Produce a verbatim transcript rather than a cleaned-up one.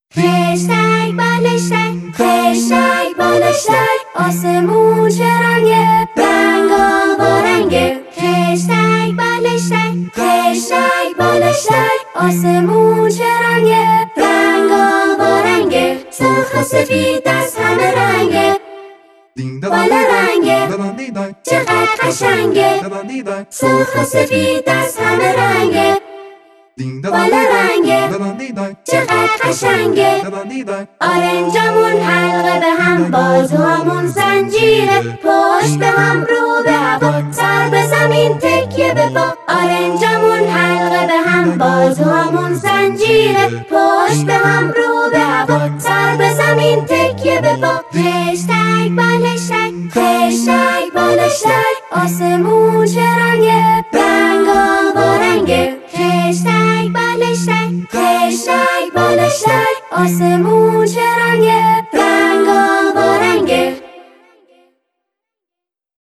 خشتک بالشتک، خشتک بالشتک، آسمون چه رنگه؟ رنگارنگه. خشتک بالشتک، خشتک بالشتک، آسمون چه رنگه؟ رنگارنگه. سرخ و سفید از همه رنگه، بالا رنگه چقدر قشنگه. سرخ و سفید از همه رنگه، بالا رنگه چقدر قشنگه. آرنجمون حلقه به هم، بازوهامون زنجیره، پشت به هم رو به هوا، سر به زمین تکیه به پا. آرنجمون حلقه به هم، بازوهامون زنجیره، پشت به هم رو به هوا، سر به زمین تکیه به پا. خشتک بالشتک، خشتک بالشتک، آسمون چه رنگه؟ رنگارنگه. خشتک بالشتک، خشتک بالشتک، آسمون چه رنگه؟